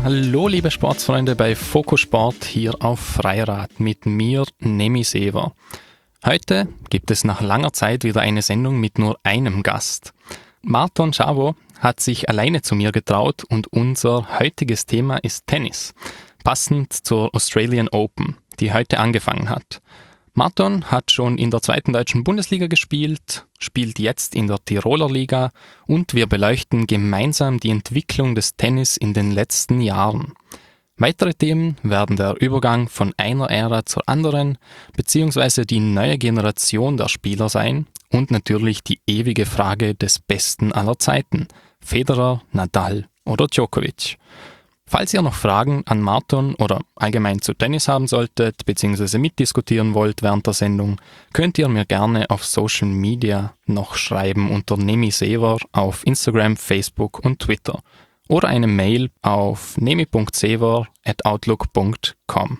Hallo liebe Sportsfreunde bei Fokus Sport hier auf Freirad mit mir, Nemi Sever. Heute gibt es nach langer Zeit wieder eine Sendung mit nur einem Gast. Marton Szabo hat sich alleine zu mir getraut und unser heutiges Thema ist Tennis, passend zur Australian Open, die heute angefangen hat. Marton hat schon in der 2. deutschen Bundesliga gespielt, spielt jetzt in der Tiroler Liga und wir beleuchten gemeinsam die Entwicklung des Tennis in den letzten Jahren. Weitere Themen werden der Übergang von einer Ära zur anderen, beziehungsweise die neue Generation der Spieler sein und natürlich die ewige Frage des Besten aller Zeiten, Federer, Nadal oder Djokovic. Falls ihr noch Fragen an Marton oder allgemein zu Tennis haben solltet, beziehungsweise mitdiskutieren wollt während der Sendung, könnt ihr mir gerne auf Social Media noch schreiben unter Nemi Sever auf Instagram, Facebook und Twitter oder eine Mail auf nemi.sever@outlook.com.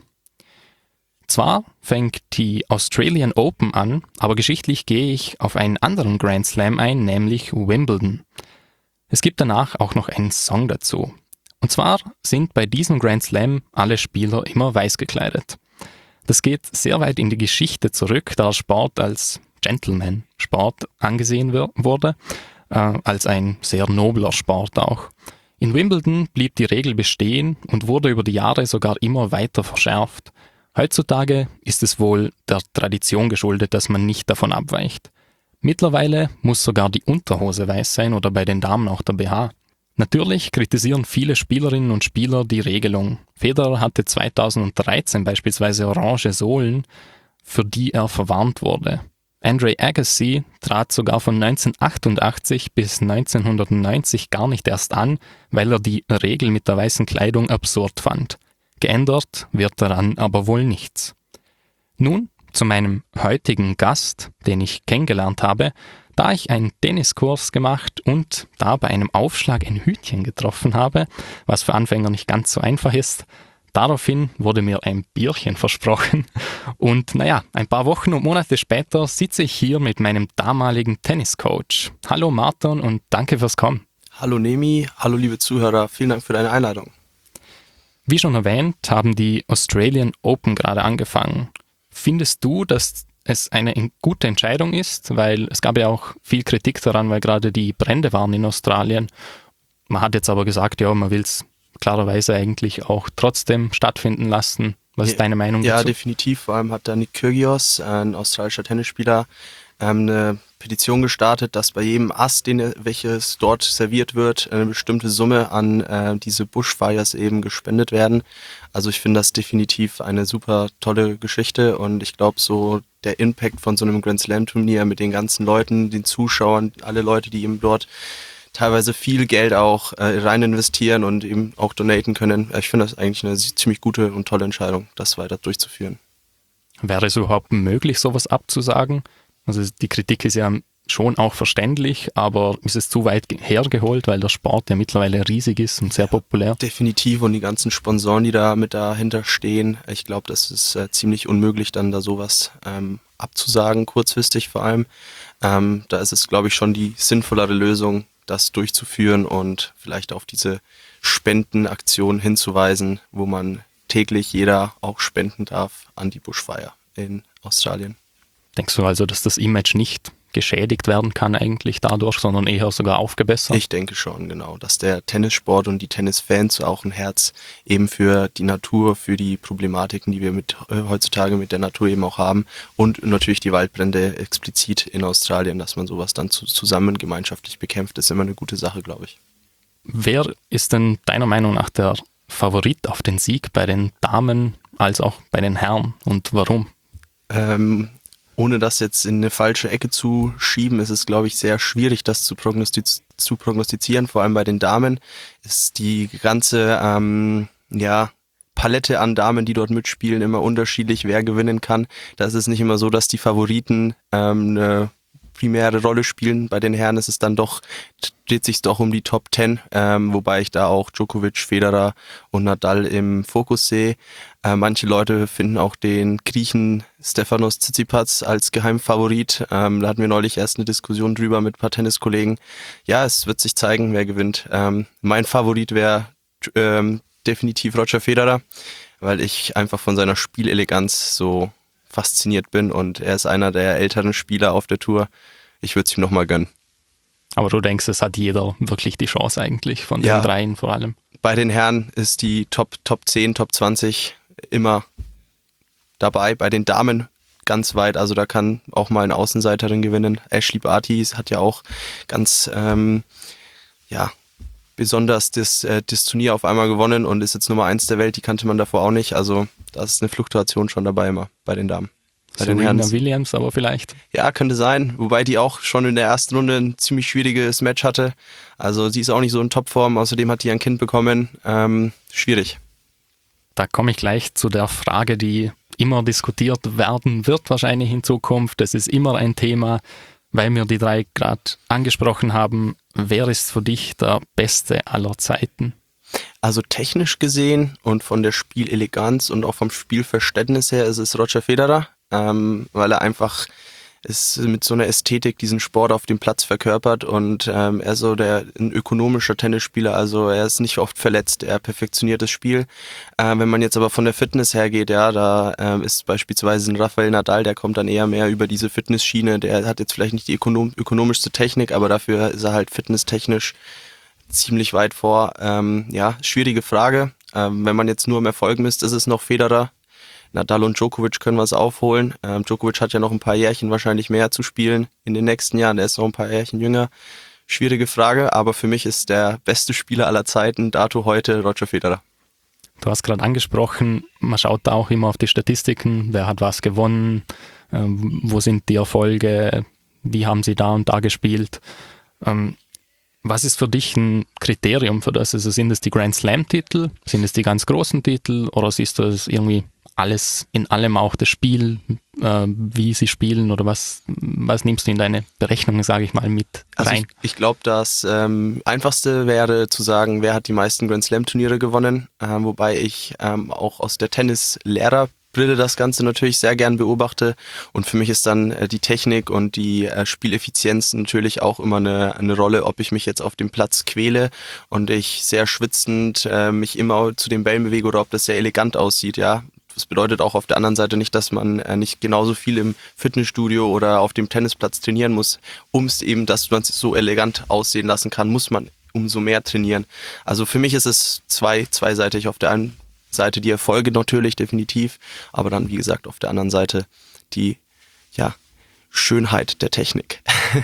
Zwar fängt die Australian Open an, aber geschichtlich gehe ich auf einen anderen Grand Slam ein, nämlich Wimbledon. Es gibt danach auch noch einen Song dazu. Und zwar sind bei diesem Grand Slam alle Spieler immer weiß gekleidet. Das geht sehr weit in die Geschichte zurück, da Sport als Gentleman-Sport angesehen wurde, als ein sehr nobler Sport auch. In Wimbledon blieb die Regel bestehen und wurde über die Jahre sogar immer weiter verschärft. Heutzutage ist es wohl der Tradition geschuldet, dass man nicht davon abweicht. Mittlerweile muss sogar die Unterhose weiß sein oder bei den Damen auch der BH. Natürlich kritisieren viele Spielerinnen und Spieler die Regelung. Federer hatte 2013 beispielsweise orange Sohlen, für die er verwarnt wurde. Andre Agassi trat sogar von 1988 bis 1990 gar nicht erst an, weil er die Regel mit der weißen Kleidung absurd fand. Geändert wird daran aber wohl nichts. Nun zu meinem heutigen Gast, den ich kennengelernt habe, da ich einen Tenniskurs gemacht und da bei einem Aufschlag ein Hütchen getroffen habe, was für Anfänger nicht ganz so einfach ist. Daraufhin wurde mir ein Bierchen versprochen und ein paar Wochen und Monate später sitze ich hier mit meinem damaligen Tenniscoach. Hallo Marton und danke fürs Kommen. Hallo Nemi, hallo liebe Zuhörer, vielen Dank für deine Einladung. Wie schon erwähnt, haben die Australian Open gerade angefangen. Findest du, dass es eine gute Entscheidung ist, weil es gab ja auch viel Kritik daran, weil gerade die Brände waren in Australien. Man hat jetzt aber gesagt, ja, man will es klarerweise eigentlich auch trotzdem stattfinden lassen. Was ist deine Meinung dazu? Ja, definitiv. Vor allem hat da Nick Kyrgios, ein australischer Tennisspieler, eine Petition gestartet, dass bei jedem Ass, welches dort serviert wird, eine bestimmte Summe an diese Bushfires eben gespendet werden. Also ich finde das definitiv eine super tolle Geschichte und ich glaube so der Impact von so einem Grand Slam Turnier mit den ganzen Leuten, den Zuschauern, alle Leute, die eben dort teilweise viel Geld auch rein investieren und eben auch donaten können. Ich finde das eigentlich eine ziemlich gute und tolle Entscheidung, das weiter durchzuführen. Wäre es überhaupt möglich, sowas abzusagen? Also die Kritik ist ja schon auch verständlich, aber ist es zu weit hergeholt, weil der Sport ja mittlerweile riesig ist und sehr populär? Definitiv, und die ganzen Sponsoren, die da mit dahinter stehen, ich glaube, das ist ziemlich unmöglich, dann da sowas abzusagen, kurzfristig vor allem. Da ist es, glaube ich, schon die sinnvollere Lösung, das durchzuführen und vielleicht auf diese Spendenaktion hinzuweisen, wo man täglich jeder auch spenden darf an die Bushfire in Australien. Denkst du also, dass das Image nicht geschädigt werden kann eigentlich dadurch, sondern eher sogar aufgebessert? Ich denke schon, genau, dass der Tennissport und die Tennisfans auch ein Herz eben für die Natur, für die Problematiken, die wir heutzutage mit der Natur eben auch haben und natürlich die Waldbrände explizit in Australien, dass man sowas dann zusammen gemeinschaftlich bekämpft, ist immer eine gute Sache, glaube ich. Wer ist denn deiner Meinung nach der Favorit auf den Sieg bei den Damen als auch bei den Herren und warum? Ohne das jetzt in eine falsche Ecke zu schieben, ist es, glaube ich, sehr schwierig, das zu prognostizieren. Vor allem bei den Damen ist die ganze Palette an Damen, die dort mitspielen, immer unterschiedlich, wer gewinnen kann. Da ist es nicht immer so, dass die Favoriten eine primäre Rolle spielen. Bei den Herren ist es dann doch, dreht sich doch um die Top 10, wobei ich da auch Djokovic, Federer und Nadal im Fokus sehe. Manche Leute finden auch den Griechen Stefanos Tsitsipas als Geheimfavorit. Da hatten wir neulich erst eine Diskussion drüber mit ein paar Tenniskollegen. Ja, es wird sich zeigen, wer gewinnt. Mein Favorit wäre definitiv Roger Federer, weil ich einfach von seiner Spieleleganz so fasziniert bin und er ist einer der älteren Spieler auf der Tour. Ich würde es ihm nochmal gönnen. Aber du denkst, es hat jeder wirklich die Chance eigentlich, von den dreien vor allem? Bei den Herren ist die Top 10, Top 20 immer dabei. Bei den Damen ganz weit, also da kann auch mal eine Außenseiterin gewinnen. Ashley Barty hat ja auch ganz besonders das Turnier auf einmal gewonnen und ist jetzt Nummer 1 der Welt, die kannte man davor auch nicht. Also da ist eine Fluktuation schon dabei immer bei den Damen. Bei den Herren. Serena Williams aber vielleicht? Ja, könnte sein, wobei die auch schon in der ersten Runde ein ziemlich schwieriges Match hatte. Also sie ist auch nicht so in Topform, außerdem hat die ein Kind bekommen. Schwierig. Da komme ich gleich zu der Frage, die immer diskutiert werden wird wahrscheinlich in Zukunft. Das ist immer ein Thema, weil wir die drei gerade angesprochen haben. Wer ist für dich der Beste aller Zeiten? Also technisch gesehen und von der Spieleleganz und auch vom Spielverständnis her ist es Roger Federer, weil er einfach mit so einer Ästhetik diesen Sport auf dem Platz verkörpert und er ist so ein ökonomischer Tennisspieler, also er ist nicht oft verletzt, er perfektioniert das Spiel. Wenn man jetzt aber von der Fitness hergeht, ja, da ist beispielsweise ein Rafael Nadal, der kommt dann eher mehr über diese Fitnessschiene, der hat jetzt vielleicht nicht die ökonomischste Technik, aber dafür ist er halt fitnesstechnisch ziemlich weit vor. Schwierige Frage. Wenn man jetzt nur im Erfolg misst, ist es noch Federer. Nadal und Djokovic können was aufholen. Djokovic hat ja noch ein paar Jährchen wahrscheinlich mehr zu spielen in den nächsten Jahren. Der ist noch ein paar Jährchen jünger. Schwierige Frage, aber für mich ist der beste Spieler aller Zeiten, dato heute, Roger Federer. Du hast gerade angesprochen, man schaut da auch immer auf die Statistiken. Wer hat was gewonnen? Wo sind die Erfolge? Wie haben sie da und da gespielt? Was ist für dich ein Kriterium für das? Also sind es die Grand Slam-Titel? Sind es die ganz großen Titel? Oder siehst du das irgendwie alles in allem, auch das Spiel, wie sie spielen? Oder was nimmst du in deine Berechnungen, sage ich mal, mit rein? Also ich glaube, das Einfachste wäre zu sagen, wer hat die meisten Grand Slam-Turniere gewonnen? Wobei ich auch aus der Tennislehrerbrille das Ganze natürlich sehr gern beobachte und für mich ist dann die Technik und die Spieleffizienz natürlich auch immer eine Rolle, ob ich mich jetzt auf dem Platz quäle und ich sehr schwitzend mich immer zu den Bällen bewege oder ob das sehr elegant aussieht, ja. Das bedeutet auch auf der anderen Seite nicht, dass man nicht genauso viel im Fitnessstudio oder auf dem Tennisplatz trainieren muss, dass man es so elegant aussehen lassen kann, muss man umso mehr trainieren. Also für mich ist es zweiseitig. Auf der einen Seite die Erfolge natürlich, definitiv, aber dann, wie gesagt, auf der anderen Seite die Schönheit der Technik.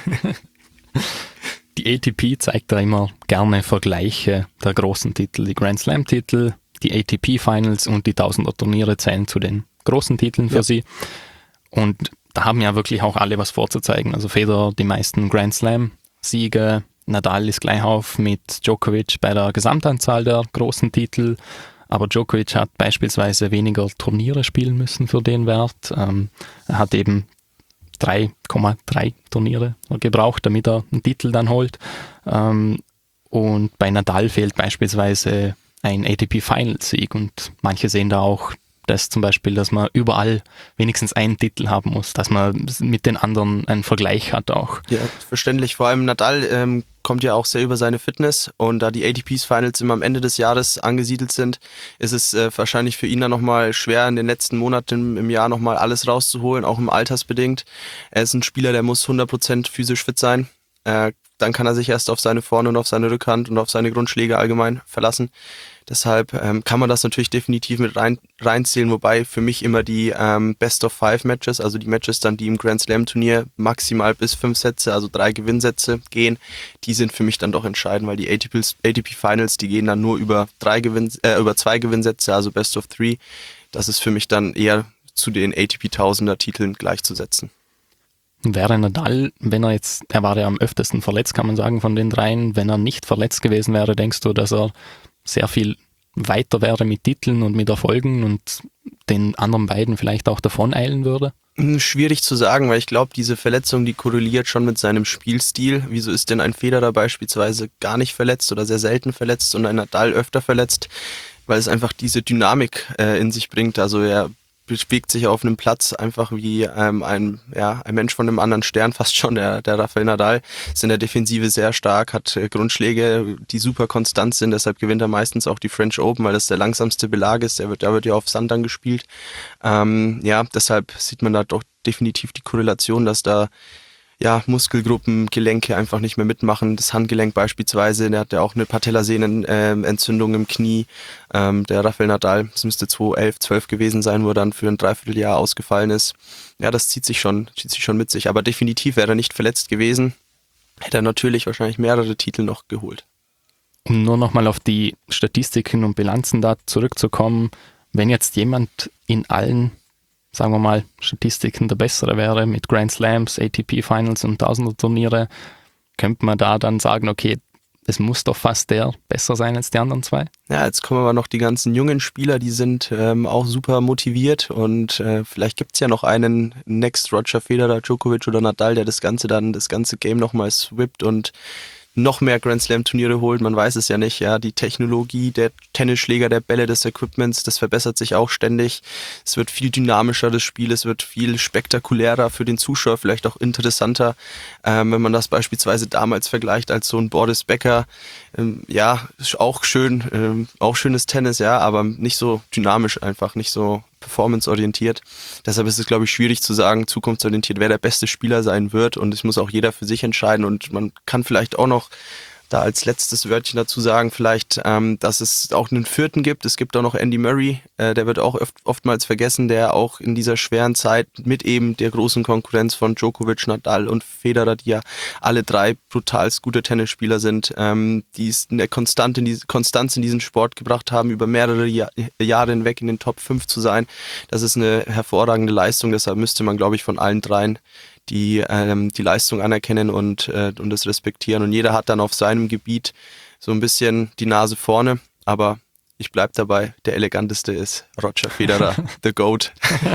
Die ATP zeigt da immer gerne Vergleiche der großen Titel, die Grand Slam-Titel, die ATP Finals und die Tausender-Turniere zählen zu den großen Titeln für sie. Und da haben ja wirklich auch alle was vorzuzeigen. Also Federer die meisten Grand Slam-Siege, Nadal ist gleich auf mit Djokovic bei der Gesamtanzahl der großen Titel. Aber Djokovic hat beispielsweise weniger Turniere spielen müssen für den Wert. Er hat eben 3,3 Turniere gebraucht, damit er einen Titel dann holt. Und bei Nadal fehlt beispielsweise ein ATP-Final-Sieg und manche sehen da auch das zum Beispiel, dass man überall wenigstens einen Titel haben muss, dass man mit den anderen einen Vergleich hat auch. Ja, verständlich. Vor allem Nadal kommt ja auch sehr über seine Fitness und da die ATP-Finals immer am Ende des Jahres angesiedelt sind, ist es wahrscheinlich für ihn dann nochmal schwer, in den letzten Monaten im Jahr nochmal alles rauszuholen, auch im Altersbedingt. Er ist ein Spieler, der muss 100% physisch fit sein. Dann kann er sich erst auf seine Vorne- und auf seine Rückhand und auf seine Grundschläge allgemein verlassen. Deshalb kann man das natürlich definitiv mit reinzählen, wobei für mich immer die Best-of-5-Matches, also die Matches dann, die im Grand Slam-Turnier maximal bis 5 Sätze, also 3 Gewinnsätze gehen, die sind für mich dann doch entscheidend, weil die ATP-Finals, die gehen dann nur über 2 Gewinnsätze, also Best-of-3. Das ist für mich dann eher zu den ATP-Tausender-Titeln gleichzusetzen. Wäre Nadal, er war ja am öftesten verletzt, kann man sagen, von den dreien, wenn er nicht verletzt gewesen wäre, denkst du, dass er sehr viel weiter wäre mit Titeln und mit Erfolgen und den anderen beiden vielleicht auch davon eilen würde? Schwierig zu sagen, weil ich glaube, diese Verletzung, die korreliert schon mit seinem Spielstil. Wieso ist denn ein Federer beispielsweise gar nicht verletzt oder sehr selten verletzt und ein Nadal öfter verletzt? Weil es einfach diese Dynamik in sich bringt. Also er bewegt sich auf einem Platz einfach wie ein Mensch von einem anderen Stern, fast schon, der Rafael Nadal. Ist in der Defensive sehr stark, hat Grundschläge, die super konstant sind, deshalb gewinnt er meistens auch die French Open, weil das der langsamste Belag ist. Da wird ja auf Sand dann gespielt. Deshalb sieht man da doch definitiv die Korrelation, dass da Muskelgruppen, Gelenke einfach nicht mehr mitmachen. Das Handgelenk beispielsweise, der hat ja auch eine Patellasehnenentzündung im Knie. Der Rafael Nadal, das müsste 2011, 12 gewesen sein, wo er dann für ein Dreivierteljahr ausgefallen ist. Ja, das zieht sich schon mit sich. Aber definitiv wäre er nicht verletzt gewesen, hätte er natürlich wahrscheinlich mehrere Titel noch geholt. Um nur nochmal auf die Statistiken und Bilanzen da zurückzukommen, wenn jetzt jemand in allen, sagen wir mal, Statistiken der Bessere wäre, mit Grand Slams, ATP Finals und Tausender-Turniere, könnte man da dann sagen, okay, es muss doch fast der besser sein als die anderen zwei? Ja, jetzt kommen aber noch die ganzen jungen Spieler, die sind auch super motiviert und vielleicht gibt's ja noch einen Next Roger Federer, Djokovic oder Nadal, der das ganze Game nochmal swippt und noch mehr Grand Slam Turniere holt, man weiß es ja nicht, ja, die Technologie der Tennisschläger, der Bälle, des Equipments, das verbessert sich auch ständig. Es wird viel dynamischer, das Spiel, es wird viel spektakulärer für den Zuschauer, vielleicht auch interessanter, wenn man das beispielsweise damals vergleicht als so ein Boris Becker, ist auch schön, auch schönes Tennis, ja, aber nicht so dynamisch einfach, nicht so performanceorientiert. Deshalb ist es, glaube ich, schwierig zu sagen, zukunftsorientiert, wer der beste Spieler sein wird und es muss auch jeder für sich entscheiden und man kann vielleicht auch noch da als letztes Wörtchen dazu sagen, vielleicht, dass es auch einen vierten gibt. Es gibt auch noch Andy Murray, der wird auch oftmals vergessen, der auch in dieser schweren Zeit mit eben der großen Konkurrenz von Djokovic, Nadal und Federer, die ja alle drei brutalst gute Tennisspieler sind, die es eine Konstanz in diesen Sport gebracht haben, über mehrere Jahre hinweg in den Top 5 zu sein. Das ist eine hervorragende Leistung, deshalb müsste man, glaube ich, von allen dreien die Leistung anerkennen und das respektieren. Und jeder hat dann auf seinem Gebiet so ein bisschen die Nase vorne, aber ich bleib dabei, der eleganteste ist Roger Federer, the GOAT.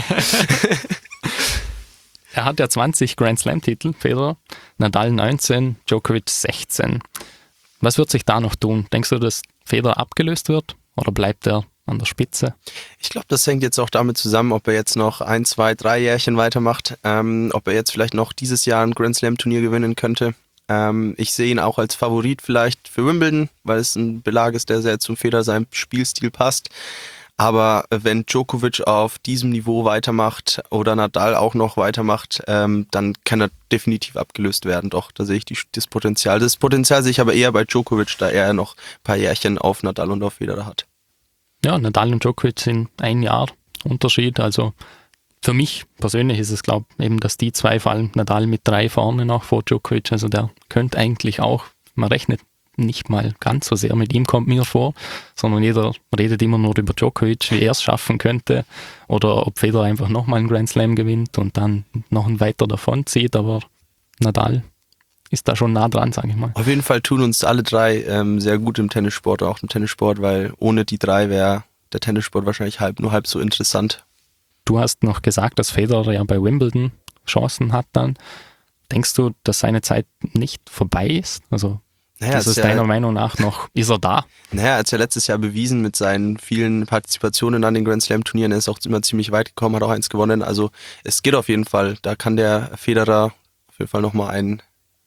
Er hat ja 20 Grand Slam-Titel, Federer, Nadal 19, Djokovic 16. Was wird sich da noch tun? Denkst du, dass Federer abgelöst wird oder bleibt er an der Spitze? Ich glaube, das hängt jetzt auch damit zusammen, ob er jetzt noch 1, 2, 3 Jährchen weitermacht, ob er jetzt vielleicht noch dieses Jahr ein Grand Slam Turnier gewinnen könnte. Ich sehe ihn auch als Favorit vielleicht für Wimbledon, weil es ein Belag ist, der sehr zum Federer seinem Spielstil passt. Aber wenn Djokovic auf diesem Niveau weitermacht oder Nadal auch noch weitermacht, dann kann er definitiv abgelöst werden. Doch, da sehe ich das Potenzial. Das Potenzial sehe ich aber eher bei Djokovic, da er noch ein paar Jährchen auf Nadal und auf Federer hat. Ja, Nadal und Djokovic sind ein Jahr Unterschied. Also für mich persönlich ist es, glaube ich, eben, dass die zwei, vor allem Nadal mit 3 vorne noch vor Djokovic, also der könnte eigentlich auch, man rechnet nicht mal ganz so sehr mit ihm, kommt mir vor, sondern jeder redet immer nur über Djokovic, wie er es schaffen könnte oder ob Federer einfach nochmal einen Grand Slam gewinnt und dann noch einen weiter davon zieht, aber Nadal ist da schon nah dran, sage ich mal. Auf jeden Fall tun uns alle drei sehr gut im Tennissport, auch im Tennissport, weil ohne die drei wäre der Tennissport wahrscheinlich nur halb so interessant. Du hast noch gesagt, dass Federer ja bei Wimbledon Chancen hat dann. Denkst du, dass seine Zeit nicht vorbei ist? Also ist es deiner Meinung nach noch, ist er da? Naja, er hat es ja letztes Jahr bewiesen mit seinen vielen Partizipationen an den Grand Slam Turnieren. Er ist auch immer ziemlich weit gekommen, hat auch eins gewonnen. Also es geht auf jeden Fall. Da kann der Federer auf jeden Fall nochmal ein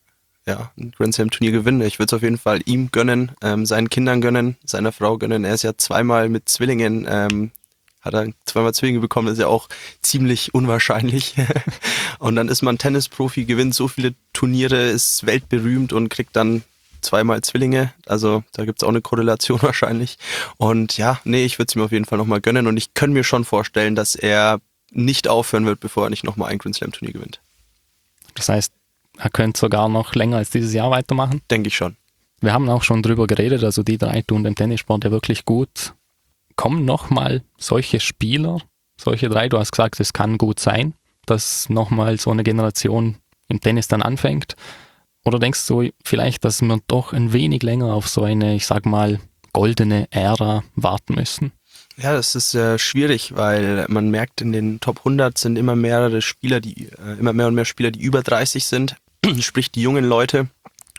Grand Slam Turnier gewinnen. Ich würde es auf jeden Fall ihm gönnen, seinen Kindern gönnen, seiner Frau gönnen. Er ist ja zweimal mit Zwillingen, hat er zweimal Zwillinge bekommen, das ist ja auch ziemlich unwahrscheinlich. Und dann ist man Tennisprofi, gewinnt so viele Turniere, ist weltberühmt und kriegt dann zweimal Zwillinge. Also da gibt es auch eine Korrelation wahrscheinlich. Und ich würde es ihm auf jeden Fall nochmal gönnen. Und ich kann mir schon vorstellen, dass er nicht aufhören wird, bevor er nicht nochmal ein Grand Slam Turnier gewinnt. Das heißt, er könnte sogar noch länger als dieses Jahr weitermachen? Denke ich schon. Wir haben auch schon drüber geredet, also die drei tun dem Tennissport ja wirklich gut. Kommen nochmal solche Spieler, solche drei, du hast gesagt, es kann gut sein, dass nochmal so eine Generation im Tennis dann anfängt? Oder denkst du vielleicht, dass wir doch ein wenig länger auf so eine, ich sag mal, goldene Ära warten müssen? Ja, das ist schwierig, weil man merkt, in den Top 100 sind immer mehr und mehr Spieler, die über 30 sind, sprich die jungen Leute.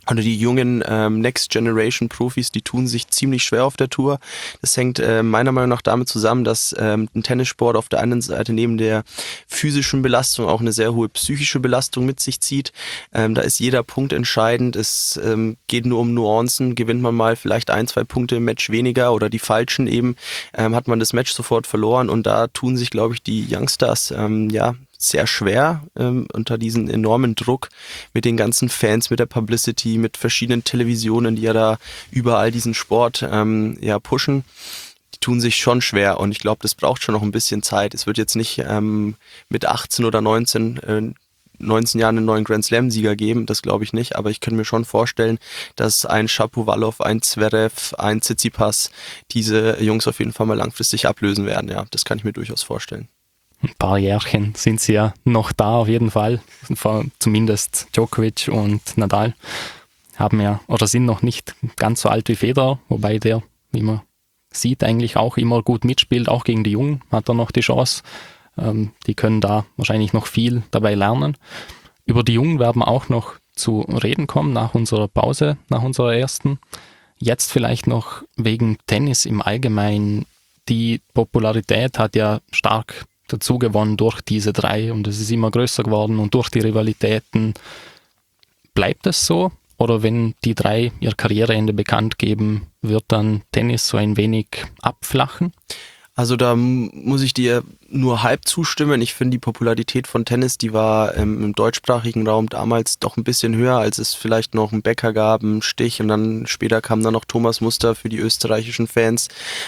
oder die jungen Next Generation Profis, die tun sich ziemlich schwer auf der Tour. Das hängt meiner Meinung nach damit zusammen, dass ein Tennissport auf der einen Seite neben der physischen Belastung auch eine sehr hohe psychische Belastung mit sich zieht. Da ist jeder Punkt entscheidend. Es geht nur um Nuancen. Gewinnt man mal vielleicht 1-2 Punkte im Match weniger oder die falschen eben, hat man das Match sofort verloren. Und da tun sich, glaube ich, die Youngsters sehr schwer unter diesem enormen Druck mit den ganzen Fans, mit der Publicity, mit verschiedenen Televisionen, die ja da überall diesen Sport pushen. Die tun sich schon schwer und ich glaube, das braucht schon noch ein bisschen Zeit. Es wird jetzt nicht mit 18 oder 19 Jahren einen neuen Grand Slam-Sieger geben, das glaube ich nicht, aber ich könnte mir schon vorstellen, dass ein Shapovalov, ein Zverev, ein Tsitsipas diese Jungs auf jeden Fall mal langfristig ablösen werden. Ja, das kann ich mir durchaus vorstellen. Ein paar Jährchen sind sie ja noch da auf jeden Fall. Zumindest Djokovic und Nadal haben ja oder sind noch nicht ganz so alt wie Federer, wobei der, wie man sieht, eigentlich auch immer gut mitspielt, auch gegen die Jungen hat er noch die Chance. Die können da wahrscheinlich noch viel dabei lernen. Über die Jungen werden wir auch noch zu reden kommen nach unserer Pause, nach unserer ersten. Jetzt vielleicht noch wegen Tennis im Allgemeinen. Die Popularität hat ja stark dazu gewonnen durch diese drei und es ist immer größer geworden und durch die Rivalitäten. Bleibt es so? Oder wenn die drei ihr Karriereende bekannt geben, wird dann Tennis so ein wenig abflachen? Also da muss ich dir nur halb zustimmen. Ich finde, die Popularität von Tennis, die war im deutschsprachigen Raum damals doch ein bisschen höher, als es vielleicht noch einen Becker gab, einen Stich und dann später kam dann noch Thomas Muster für die österreichischen Fans.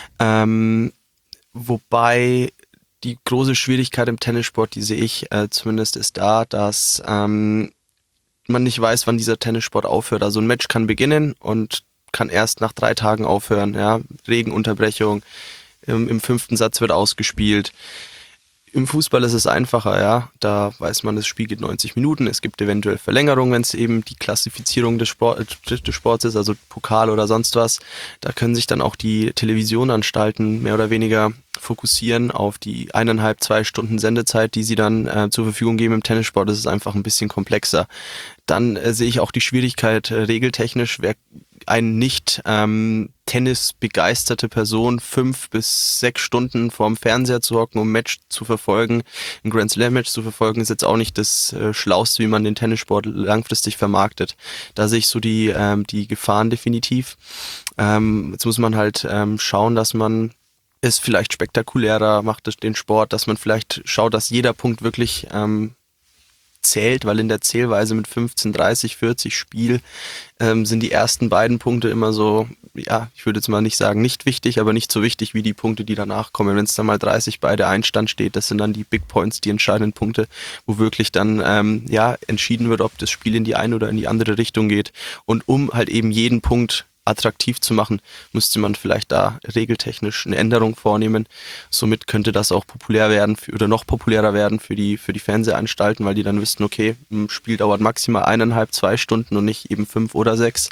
Wobei die große Schwierigkeit im Tennissport, die sehe ich zumindest, ist da, dass man nicht weiß, wann dieser Tennissport aufhört. Also ein Match kann beginnen und kann erst nach 3 Tagen aufhören. Ja? Regenunterbrechung, im 5. Satz wird ausgespielt. Im Fußball ist es einfacher, ja. Da weiß man, das Spiel geht 90 Minuten. Es gibt eventuell Verlängerung, wenn es eben die Klassifizierung des Sports ist, also Pokal oder sonst was. Da können sich dann auch die Televisionanstalten mehr oder weniger fokussieren auf die 1,5, 2 Stunden Sendezeit, die sie dann zur Verfügung geben im Tennissport. Das ist einfach ein bisschen komplexer. Dann sehe ich auch die Schwierigkeit regeltechnisch, wer ein nicht Tennis begeisterte Person 5 bis 6 Stunden vorm Fernseher zu hocken, um ein Match zu verfolgen, ein Grand Slam Match zu verfolgen, ist jetzt auch nicht das Schlauste, wie man den Tennissport langfristig vermarktet. Da sehe ich so die Gefahren definitiv. Jetzt muss man halt schauen, dass man es vielleicht spektakulärer macht, den Sport, dass man vielleicht schaut, dass jeder Punkt wirklich zählt, weil in der Zählweise mit 15, 30, 40 Spiel sind die ersten beiden Punkte immer so, ja, ich würde jetzt mal nicht sagen nicht wichtig, aber nicht so wichtig wie die Punkte, die danach kommen. Wenn es dann mal 30 bei der Einstand steht, das sind dann die Big Points, die entscheidenden Punkte, wo wirklich dann entschieden wird, ob das Spiel in die eine oder in die andere Richtung geht. Und um halt eben jeden Punkt attraktiv zu machen, müsste man vielleicht da regeltechnisch eine Änderung vornehmen. Somit könnte das auch populär werden oder noch populärer werden für die Fernsehanstalten, weil die dann wüssten, okay, ein Spiel dauert maximal 1,5, 2 Stunden und nicht eben 5 oder 6.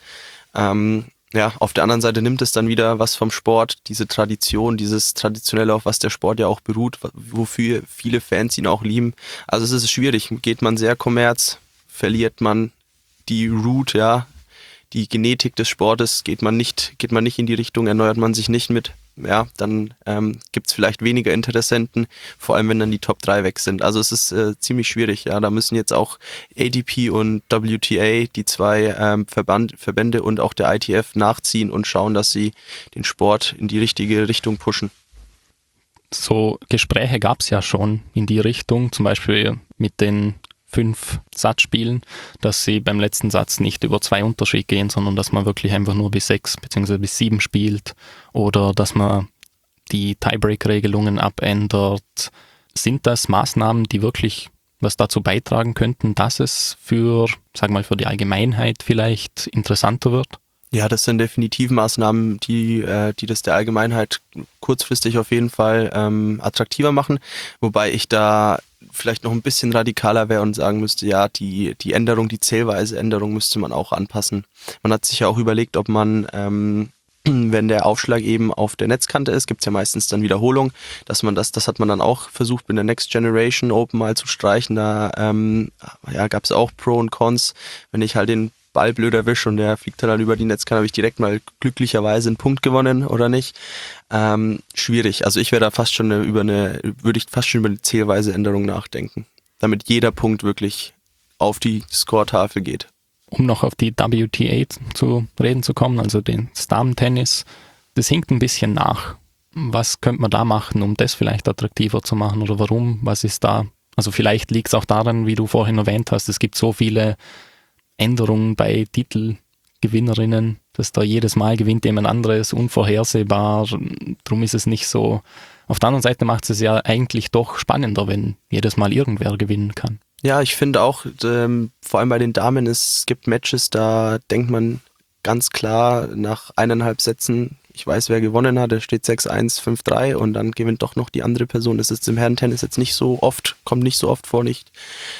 Auf der anderen Seite nimmt es dann wieder was vom Sport, diese Tradition, dieses Traditionelle, auf was der Sport ja auch beruht, wofür viele Fans ihn auch lieben. Also es ist schwierig. Geht man sehr Kommerz, verliert man die Root, ja, die Genetik des Sportes, geht man nicht in die Richtung, erneuert man sich nicht mit, ja, dann gibt es vielleicht weniger Interessenten, vor allem wenn dann die Top 3 weg sind. Also es ist ziemlich schwierig, ja, da müssen jetzt auch ATP und WTA, die zwei Verbände und auch der ITF nachziehen und schauen, dass sie den Sport in die richtige Richtung pushen. So Gespräche gab es ja schon in die Richtung, zum Beispiel mit den 5 Satzspielen, dass sie beim letzten Satz nicht über 2 Unterschied gehen, sondern dass man wirklich einfach nur bis 6 bzw. bis 7 spielt oder dass man die Tiebreak-Regelungen abändert. Sind das Maßnahmen, die wirklich was dazu beitragen könnten, dass es für die Allgemeinheit vielleicht interessanter wird? Ja, das sind definitiv Maßnahmen, die das der Allgemeinheit kurzfristig auf jeden Fall attraktiver machen, wobei ich da vielleicht noch ein bisschen radikaler wäre und sagen müsste, ja, die Änderung, die Zählweise-Änderung müsste man auch anpassen. Man hat sich ja auch überlegt, ob man, wenn der Aufschlag eben auf der Netzkante ist, gibt's ja meistens dann Wiederholung, dass man das hat man dann auch versucht, mit der Next Generation Open mal zu streichen. Da gab's auch Pro und Cons. Wenn ich halt den Ball blöd erwische und der fliegt dann über die Netzkante, habe ich direkt mal glücklicherweise einen Punkt gewonnen oder nicht. Schwierig. Also ich wäre da würde ich fast schon über eine Zählweise-Änderung nachdenken, damit jeder Punkt wirklich auf die Score-Tafel geht. Um noch auf die WTA zu reden zu kommen, also den Damen-Tennis, das hinkt ein bisschen nach. Was könnte man da machen, um das vielleicht attraktiver zu machen oder warum? Was ist da? Also vielleicht liegt es auch daran, wie du vorhin erwähnt hast, es gibt so viele Änderungen bei Titelgewinnerinnen, dass da jedes Mal gewinnt jemand anderes, unvorhersehbar. Darum ist es nicht so. Auf der anderen Seite macht es ja eigentlich doch spannender, wenn jedes Mal irgendwer gewinnen kann. Ja, ich finde auch, vor allem bei den Damen, es gibt Matches, da denkt man ganz klar nach 1,5 Sätzen, ich weiß, wer gewonnen hat, da steht 6-1, 5-3 und dann gewinnt doch noch die andere Person. Das ist im Herrentennis jetzt nicht so oft, kommt nicht so oft vor, nicht.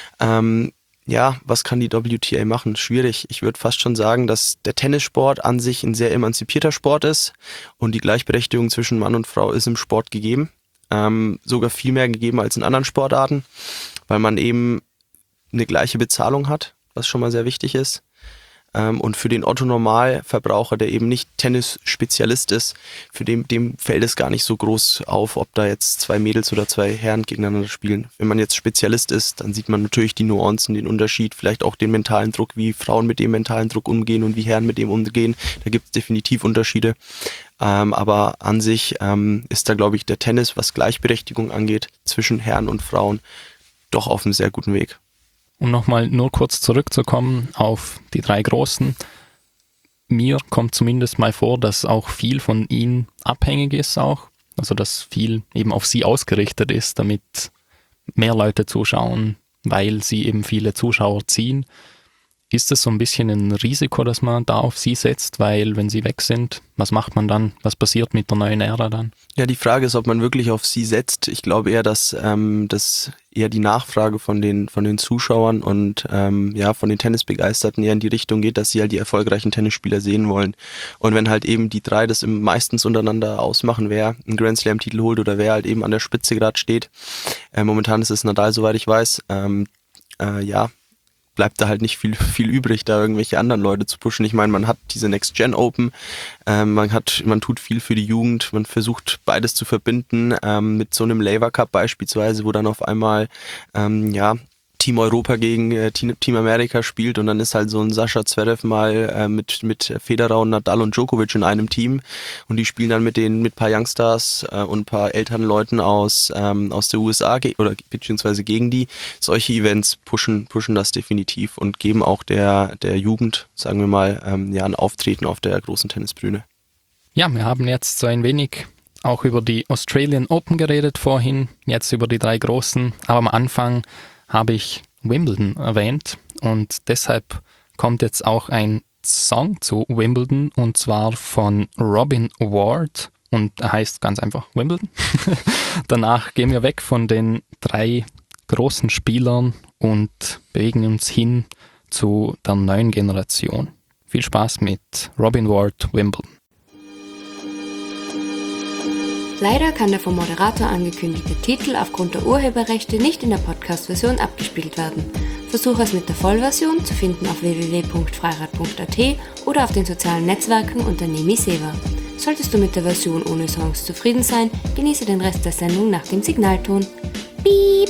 Ja, was kann die WTA machen? Schwierig. Ich würde fast schon sagen, dass der Tennissport an sich ein sehr emanzipierter Sport ist und die Gleichberechtigung zwischen Mann und Frau ist im Sport gegeben. Sogar viel mehr gegeben als in anderen Sportarten, weil man eben eine gleiche Bezahlung hat, was schon mal sehr wichtig ist. Und für den Otto-Normalverbraucher, der eben nicht Tennis-Spezialist ist, für dem fällt es gar nicht so groß auf, ob da jetzt 2 Mädels oder 2 Herren gegeneinander spielen. Wenn man jetzt Spezialist ist, dann sieht man natürlich die Nuancen, den Unterschied, vielleicht auch den mentalen Druck, wie Frauen mit dem mentalen Druck umgehen und wie Herren mit dem umgehen. Da gibt es definitiv Unterschiede. Aber an sich ist da, glaube ich, der Tennis, was Gleichberechtigung angeht, zwischen Herren und Frauen, doch auf einem sehr guten Weg. Um nochmal nur kurz zurückzukommen auf die 3 Großen. Mir kommt zumindest mal vor, dass auch viel von ihnen abhängig ist auch. Also dass viel eben auf sie ausgerichtet ist, damit mehr Leute zuschauen, weil sie eben viele Zuschauer ziehen. Ist es so ein bisschen ein Risiko, dass man da auf sie setzt, weil wenn sie weg sind, was macht man dann? Was passiert mit der neuen Ära dann? Ja, die Frage ist, ob man wirklich auf sie setzt. Ich glaube eher, dass das eher die Nachfrage von den Zuschauern und von den Tennisbegeisterten eher in die Richtung geht, dass sie halt die erfolgreichen Tennisspieler sehen wollen. Und wenn halt eben die 3 das meistens untereinander ausmachen, wer einen Grand Slam-Titel holt oder wer halt eben an der Spitze gerade steht. Momentan ist es Nadal, soweit ich weiß. Bleibt da halt nicht viel übrig, da irgendwelche anderen Leute zu pushen. Ich meine, man hat diese Next Gen Open, man tut viel für die Jugend, man versucht beides zu verbinden, mit so einem Laver Cup beispielsweise, wo dann auf einmal, Team Europa gegen Team Amerika spielt und dann ist halt so ein Sascha Zverev mal mit Federer und Nadal und Djokovic in einem Team und die spielen dann mit ein paar Youngstars und ein paar älteren Leuten aus der USA beziehungsweise gegen die. Solche Events pushen das definitiv und geben auch der Jugend, sagen wir mal, ein Auftreten auf der großen Tennisbühne. Ja, wir haben jetzt so ein wenig auch über die Australian Open geredet vorhin, jetzt über die 3 Großen, aber am Anfang habe ich Wimbledon erwähnt und deshalb kommt jetzt auch ein Song zu Wimbledon und zwar von Robin Ward und er heißt ganz einfach Wimbledon. Danach gehen wir weg von den 3 großen Spielern und bewegen uns hin zu der neuen Generation. Viel Spaß mit Robin Ward, Wimbledon. Leider kann der vom Moderator angekündigte Titel aufgrund der Urheberrechte nicht in der Podcast-Version abgespielt werden. Versuche es mit der Vollversion, zu finden auf www.freirad.at oder auf den sozialen Netzwerken unter Nemi Seva. Solltest du mit der Version ohne Songs zufrieden sein, genieße den Rest der Sendung nach dem Signalton. Piep!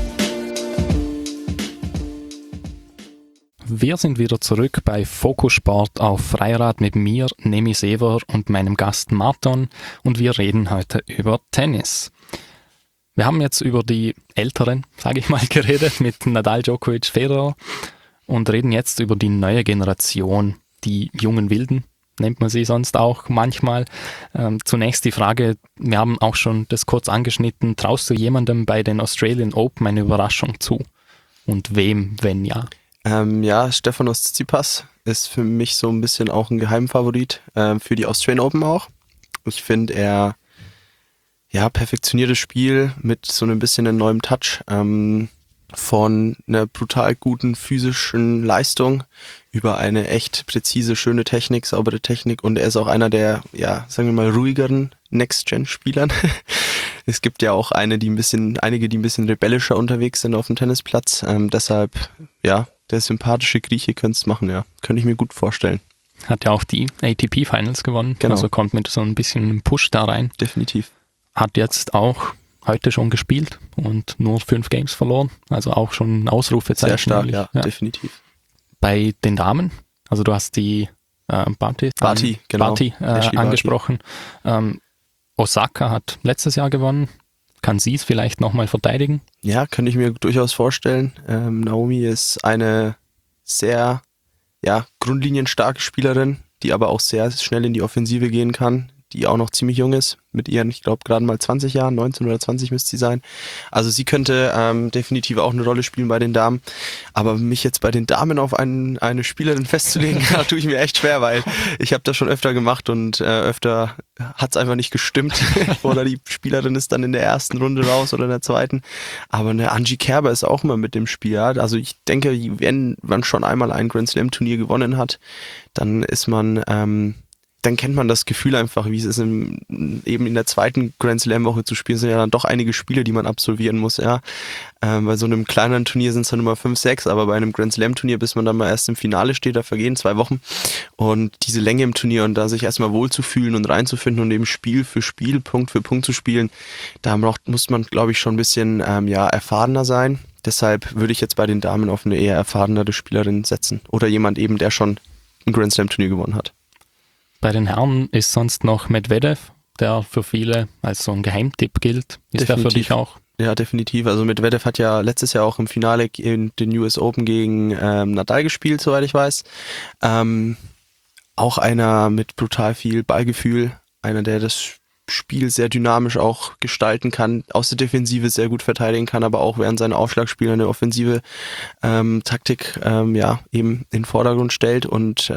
Wir sind wieder zurück bei Fokus Sport auf Freirad mit mir, Nemi Sever und meinem Gast Marton und wir reden heute über Tennis. Wir haben jetzt über die Älteren, sage ich mal, geredet mit Nadal, Djokovic, Federer und reden jetzt über die neue Generation, die jungen Wilden, nennt man sie sonst auch manchmal. Zunächst die Frage, wir haben auch schon das kurz angeschnitten, traust du jemandem bei den Australian Open eine Überraschung zu? Und wem, wenn ja? Stefanos Tsitsipas ist für mich so ein bisschen auch ein Geheimfavorit für die Australian Open auch. Ich finde, er perfektioniert das Spiel mit so ein bisschen einem neuen Touch von einer brutal guten physischen Leistung über eine echt präzise, schöne Technik, saubere Technik und er ist auch einer der, sagen wir mal, ruhigeren Next-Gen-Spielern. Es gibt ja auch einige, die ein bisschen rebellischer unterwegs sind auf dem Tennisplatz. Deshalb, der sympathische Grieche könnte es machen, ja. Könnte ich mir gut vorstellen. Hat ja auch die ATP Finals gewonnen. Genau. Also kommt mit so ein bisschen einem Push da rein. Definitiv. Hat jetzt auch heute schon gespielt und nur 5 Games verloren. Also auch schon ein Ausrufezeichen. Sehr stark, natürlich. ja, definitiv. Bei den Damen, also du hast die Barty angesprochen. Osaka hat letztes Jahr gewonnen. Kann sie es vielleicht nochmal verteidigen? Ja, könnte ich mir durchaus vorstellen. Naomi ist eine sehr grundlinienstarke Spielerin, die aber auch sehr schnell in die Offensive gehen kann, die auch noch ziemlich jung ist, mit ihren, ich glaube, gerade mal 20 Jahren, 19 oder 20 müsste sie sein. Also sie könnte definitiv auch eine Rolle spielen bei den Damen, aber mich jetzt bei den Damen auf eine Spielerin festzulegen, da tue ich mir echt schwer, weil ich habe das schon öfter gemacht und öfter hat es einfach nicht gestimmt oder die Spielerin ist dann in der ersten Runde raus oder in der zweiten, aber eine Angie Kerber ist auch immer mit dem Spiel, ja? Also ich denke, wenn man schon einmal ein Grand Slam Turnier gewonnen hat, dann ist man dann kennt man das Gefühl einfach, wie es ist, eben in der zweiten Grand Slam Woche zu spielen, sind ja dann doch einige Spiele, die man absolvieren muss, ja. Bei so einem kleineren Turnier sind es dann immer 5, 6, aber bei einem Grand Slam Turnier, bis man dann mal erst im Finale steht, da vergehen 2 Wochen. Und diese Länge im Turnier und da sich erstmal wohlzufühlen und reinzufinden und eben Spiel für Spiel, Punkt für Punkt zu spielen, da muss man, glaube ich, schon ein bisschen erfahrener sein. Deshalb würde ich jetzt bei den Damen auf eine eher erfahrenere Spielerin setzen. Oder jemand eben, der schon ein Grand Slam Turnier gewonnen hat. Bei den Herren ist sonst noch Medvedev, der für viele als so ein Geheimtipp gilt. Ist der für dich auch? Ja, definitiv. Also Medvedev hat ja letztes Jahr auch im Finale in den US Open gegen Nadal gespielt, soweit ich weiß. Auch einer mit brutal viel Ballgefühl, einer, der das Spiel sehr dynamisch auch gestalten kann, aus der Defensive sehr gut verteidigen kann, aber auch während seiner Aufschlagspiele eine offensive Taktik eben in den Vordergrund stellt. Und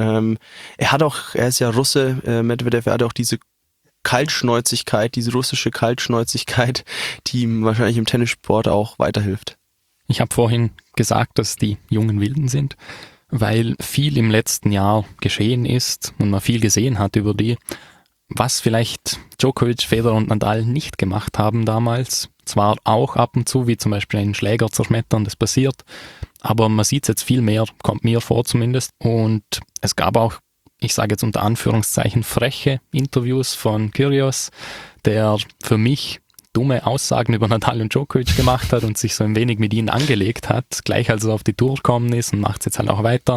er ist ja Russe, Medvedev, er hat auch diese Kaltschnäuzigkeit, diese russische Kaltschnäuzigkeit, die ihm wahrscheinlich im Tennissport auch weiterhilft. Ich habe vorhin gesagt, dass die jungen Wilden sind, weil viel im letzten Jahr geschehen ist und man viel gesehen hat über die, was vielleicht Djokovic, Federer und Nadal nicht gemacht haben damals. Zwar auch ab und zu, wie zum Beispiel einen Schläger zerschmettern, das passiert, aber man sieht es jetzt viel mehr, kommt mir vor zumindest. Und es gab auch, ich sage jetzt unter Anführungszeichen, freche Interviews von Kyrgios, der für mich dumme Aussagen über Nadal und Djokovic gemacht hat und sich so ein wenig mit ihnen angelegt hat, gleich als er auf die Tour gekommen ist und macht es jetzt halt auch weiter.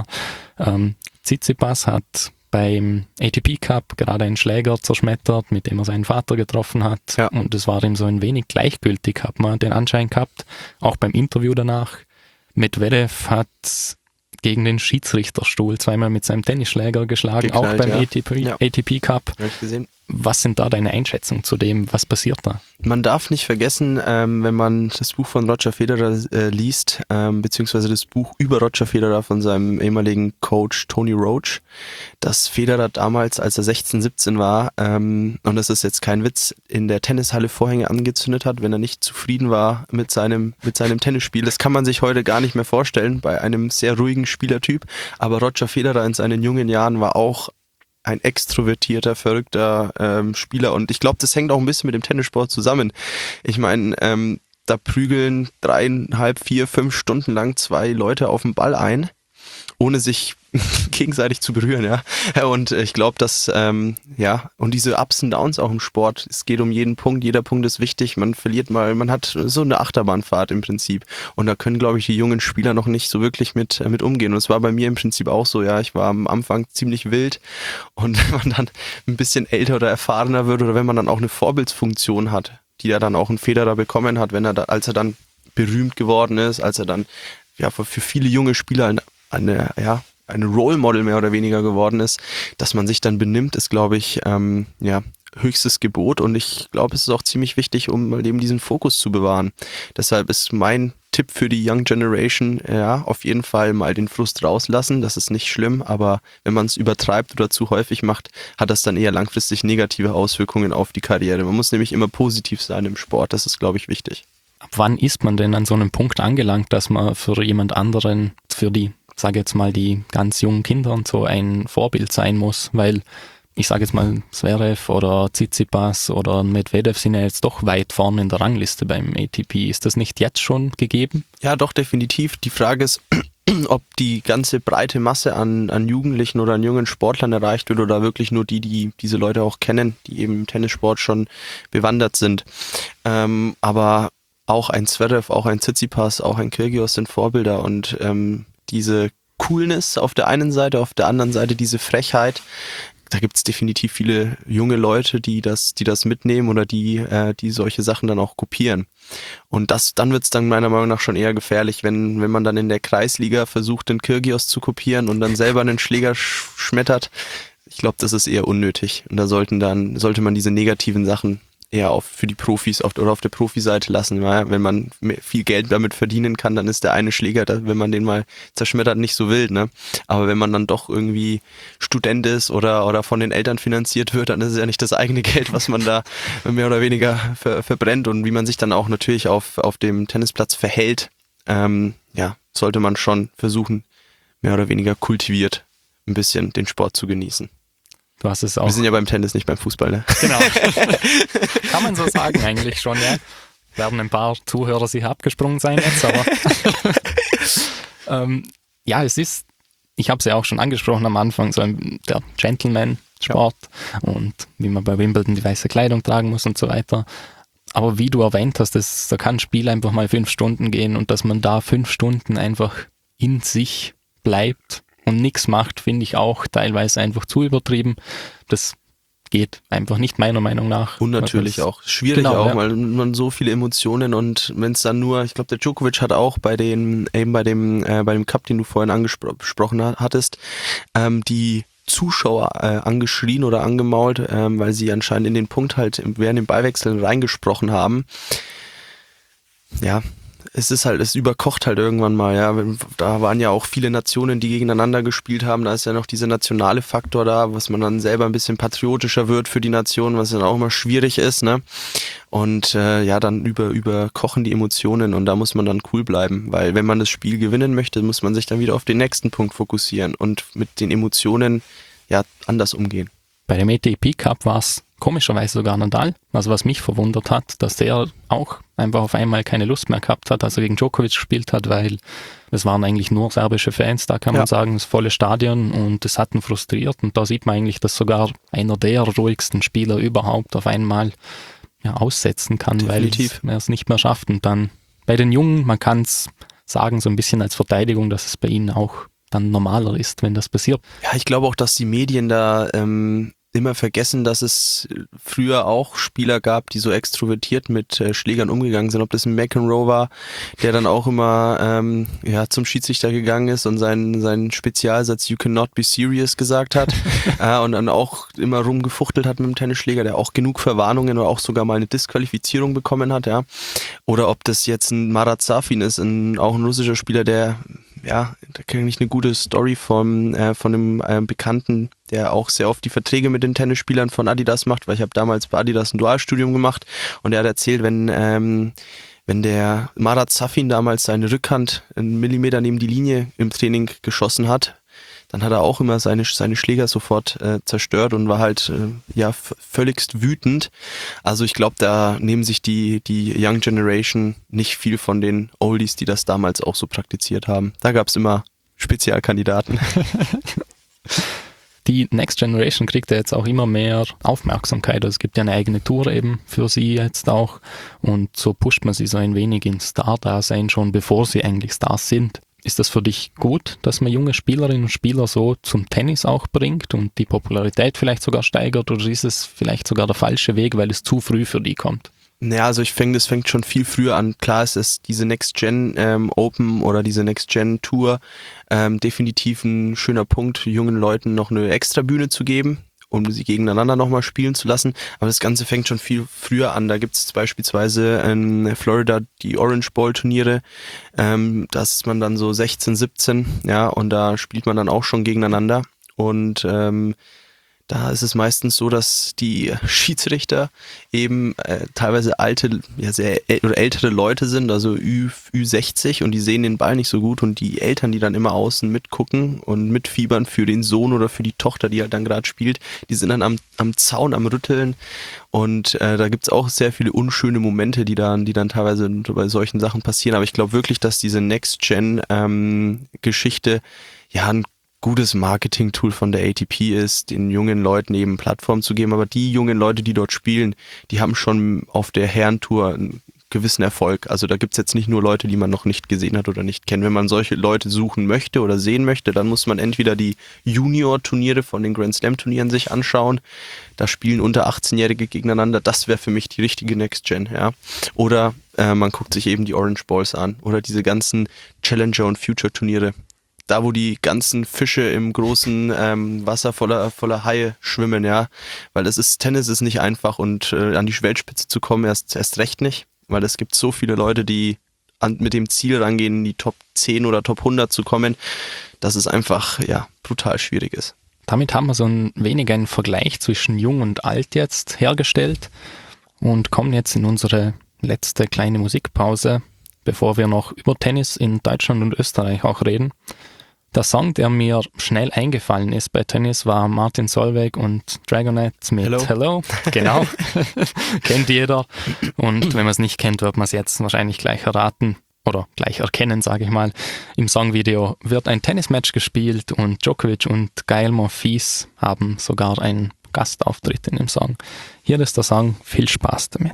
Tsitsipas hat beim ATP Cup gerade einen Schläger zerschmettert, mit dem er seinen Vater getroffen hat. Ja. Und es war ihm so ein wenig gleichgültig, hat man den Anschein gehabt, auch beim Interview danach. Medvedev hat gegen den Schiedsrichterstuhl zweimal mit seinem Tennisschläger geschlagen, geknallt, auch beim ATP Cup. Hab ich gesehen. Was sind da deine Einschätzungen zu dem? Was passiert da? Man darf nicht vergessen, wenn man das Buch von Roger Federer liest, beziehungsweise das Buch über Roger Federer von seinem ehemaligen Coach Tony Roach, dass Federer damals, als er 16, 17 war, und das ist jetzt kein Witz, in der Tennishalle Vorhänge angezündet hat, wenn er nicht zufrieden war mit seinem Tennisspiel. Das kann man sich heute gar nicht mehr vorstellen bei einem sehr ruhigen Spielertyp, aber Roger Federer in seinen jungen Jahren war auch ein extrovertierter, verrückter Spieler und ich glaube, das hängt auch ein bisschen mit dem Tennissport zusammen. Ich meine, da prügeln 3,5, 4, 5 Stunden lang 2 Leute auf den Ball ein, ohne sich gegenseitig zu berühren, ja. Und ich glaube, dass, und diese Ups und Downs auch im Sport, es geht um jeden Punkt, jeder Punkt ist wichtig, man verliert mal, man hat so eine Achterbahnfahrt im Prinzip. Und da können, glaube ich, die jungen Spieler noch nicht so wirklich mit umgehen. Und es war bei mir im Prinzip auch so, ja, ich war am Anfang ziemlich wild und wenn man dann ein bisschen älter oder erfahrener wird oder wenn man dann auch eine Vorbildsfunktion hat, die er dann auch ein Federer bekommen hat, als er dann berühmt geworden ist, als er dann für viele junge Spieler eine Role Model mehr oder weniger geworden ist, dass man sich dann benimmt, ist, glaube ich, höchstes Gebot und ich glaube, es ist auch ziemlich wichtig, um mal eben diesen Fokus zu bewahren. Deshalb ist mein Tipp für die Young Generation, auf jeden Fall mal den Frust rauslassen, das ist nicht schlimm, aber wenn man es übertreibt oder zu häufig macht, hat das dann eher langfristig negative Auswirkungen auf die Karriere. Man muss nämlich immer positiv sein im Sport, das ist, glaube ich, wichtig. Ab wann ist man denn an so einem Punkt angelangt, dass man für jemand anderen, für die, sage jetzt mal, die ganz jungen Kinder und so ein Vorbild sein muss? Weil, ich sage jetzt mal, Zverev oder Tsitsipas oder Medvedev sind ja jetzt doch weit vorne in der Rangliste beim ATP. Ist das nicht jetzt schon gegeben? Ja, doch, definitiv. Die Frage ist, ob die ganze breite Masse an Jugendlichen oder an jungen Sportlern erreicht wird oder wirklich nur die diese Leute auch kennen, die eben im Tennissport schon bewandert sind. Aber auch ein Zverev, auch ein Tsitsipas, auch ein Kyrgios sind Vorbilder und diese Coolness auf der einen Seite, auf der anderen Seite diese Frechheit. Da gibt es definitiv viele junge Leute, die das mitnehmen oder die solche Sachen dann auch kopieren. Und dann wird es dann meiner Meinung nach schon eher gefährlich, wenn man dann in der Kreisliga versucht, den Kyrgios zu kopieren und dann selber einen Schläger schmettert. Ich glaube, das ist eher unnötig. Und da sollte man diese negativen Sachen eher für die Profis oder auf der Profiseite lassen. Ja, wenn man viel Geld damit verdienen kann, dann ist der eine Schläger, wenn man den mal zerschmettert, nicht so wild, ne? Aber wenn man dann doch irgendwie Student ist oder von den Eltern finanziert wird, dann ist es ja nicht das eigene Geld, was man da mehr oder weniger verbrennt und wie man sich dann auch natürlich auf dem Tennisplatz verhält, sollte man schon versuchen, mehr oder weniger kultiviert ein bisschen den Sport zu genießen. Du hast es auch. Wir sind ja beim Tennis, nicht beim Fußball, ne? Genau. Kann man so sagen eigentlich schon, ja. Werden ein paar Zuhörer sicher abgesprungen sein jetzt, aber ja, ich habe es ja auch schon angesprochen am Anfang, so der Gentleman-Sport und wie man bei Wimbledon die weiße Kleidung tragen muss und so weiter. Aber wie du erwähnt hast, da kann ein Spiel einfach mal 5 Stunden gehen und dass man da 5 Stunden einfach in sich bleibt und nichts macht, finde ich auch teilweise einfach zu übertrieben. Das geht einfach nicht, meiner Meinung nach. Und natürlich auch schwierig, genau, auch, weil man so viele Emotionen und wenn es dann nur, ich glaube, der Djokovic hat auch bei dem Cup, den du vorhin angesprochen hattest, die Zuschauer angeschrien oder angemault, weil sie anscheinend in den Punkt halt während dem Ballwechsel reingesprochen haben. Ja, es überkocht halt irgendwann mal, ja. Da waren ja auch viele Nationen, die gegeneinander gespielt haben. Da ist ja noch dieser nationale Faktor da, was man dann selber ein bisschen patriotischer wird für die Nation, was dann auch immer schwierig ist, ne? Und dann überkochen die Emotionen und da muss man dann cool bleiben, weil wenn man das Spiel gewinnen möchte, muss man sich dann wieder auf den nächsten Punkt fokussieren und mit den Emotionen anders umgehen. Bei dem ATP Cup war es komischerweise sogar Nadal, also was mich verwundert hat, dass der auch einfach auf einmal keine Lust mehr gehabt hat, als er gegen Djokovic gespielt hat, weil es waren eigentlich nur serbische Fans, da kann man sagen, das volle Stadion und das hat ihn frustriert und da sieht man eigentlich, dass sogar einer der ruhigsten Spieler überhaupt auf einmal aussetzen kann, definitiv, weil er es nicht mehr schafft und dann bei den Jungen, man kann es sagen, so ein bisschen als Verteidigung, dass es bei ihnen auch dann normaler ist, wenn das passiert. Ja, ich glaube auch, dass die Medien da immer vergessen, dass es früher auch Spieler gab, die so extrovertiert mit Schlägern umgegangen sind. Ob das ein McEnroe war, der dann auch immer zum Schiedsrichter gegangen ist und seinen Spezialsatz "You cannot be serious" gesagt hat und dann auch immer rumgefuchtelt hat mit dem Tennisschläger, der auch genug Verwarnungen oder auch sogar mal eine Disqualifizierung bekommen hat. Ja. Oder ob das jetzt ein Marat Safin ist, auch ein russischer Spieler, da kenne ich eine gute Story von einem Bekannten, der auch sehr oft die Verträge mit den Tennisspielern von Adidas macht, weil ich habe damals bei Adidas ein Dualstudium gemacht und er hat erzählt, wenn der Marat Safin damals seine Rückhand einen Millimeter neben die Linie im Training geschossen hat, dann hat er auch immer seine Schläger sofort zerstört und war halt völligst wütend. Also ich glaube, da nehmen sich die Young Generation nicht viel von den Oldies, die das damals auch so praktiziert haben. Da gab es immer Spezialkandidaten. Die Next Generation kriegt ja jetzt auch immer mehr Aufmerksamkeit. Also es gibt ja eine eigene Tour eben für sie jetzt auch und so pusht man sie so ein wenig ins Star-Dasein schon, bevor sie eigentlich Stars sind. Ist das für dich gut, dass man junge Spielerinnen und Spieler so zum Tennis auch bringt und die Popularität vielleicht sogar steigert oder ist es vielleicht sogar der falsche Weg, weil es zu früh für die kommt? Naja, also das fängt schon viel früher an. Klar ist es diese Next-Gen Open oder diese Next-Gen Tour definitiv ein schöner Punkt, jungen Leuten noch eine extra Bühne zu geben, um sie gegeneinander nochmal spielen zu lassen. Aber das Ganze fängt schon viel früher an. Da gibt es beispielsweise in Florida die Orange Bowl Turniere. Da ist man dann so 16, 17, ja, und da spielt man dann auch schon gegeneinander. Und Da ist es meistens so, dass die Schiedsrichter eben teilweise alte, sehr oder ältere Leute sind, also Ü60, und die sehen den Ball nicht so gut, und die Eltern, die dann immer außen mitgucken und mitfiebern für den Sohn oder für die Tochter, die halt dann gerade spielt, die sind dann am Zaun, am Rütteln, und da gibt's auch sehr viele unschöne Momente, die dann teilweise bei solchen Sachen passieren. Aber ich glaube wirklich, dass diese Next-Gen-Geschichte ein gutes Marketing-Tool von der ATP ist, den jungen Leuten eben Plattform zu geben. Aber die jungen Leute, die dort spielen, die haben schon auf der Herrentour einen gewissen Erfolg. Also da gibt's jetzt nicht nur Leute, die man noch nicht gesehen hat oder nicht kennt. Wenn man solche Leute suchen möchte oder sehen möchte, dann muss man entweder die Junior-Turniere von den Grand Slam-Turnieren sich anschauen. Da spielen unter 18-Jährige gegeneinander. Das wäre für mich die richtige Next-Gen. Ja. Oder man guckt sich eben die Orange Balls an oder diese ganzen Challenger- und Future-Turniere. Da, wo die ganzen Fische im großen Wasser voller Haie schwimmen, ja. Weil Tennis ist nicht einfach, und an die Weltspitze zu kommen, erst recht nicht. Weil es gibt so viele Leute, die mit dem Ziel rangehen, in die Top 10 oder Top 100 zu kommen, dass es einfach, brutal schwierig ist. Damit haben wir so ein wenig einen Vergleich zwischen Jung und Alt jetzt hergestellt und kommen jetzt in unsere letzte kleine Musikpause, bevor wir noch über Tennis in Deutschland und Österreich auch reden. Der Song, der mir schnell eingefallen ist bei Tennis, war Martin Solveig und Dragonette mit Hello. Genau, kennt jeder. Und wenn man es nicht kennt, wird man es jetzt wahrscheinlich gleich erraten oder gleich erkennen, sage ich mal. Im Songvideo wird ein Tennismatch gespielt und Djokovic und Gael Monfils haben sogar einen Gastauftritt in dem Song. Hier ist der Song, viel Spaß damit.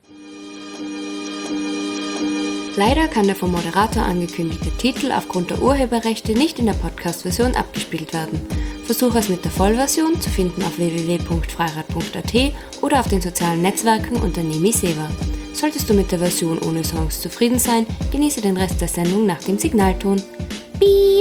Leider kann der vom Moderator angekündigte Titel aufgrund der Urheberrechte nicht in der Podcast-Version abgespielt werden. Versuche es mit der Vollversion, zu finden auf www.freirad.at oder auf den sozialen Netzwerken unter Nemi Seva. Solltest du mit der Version ohne Songs zufrieden sein, genieße den Rest der Sendung nach dem Signalton. Piep!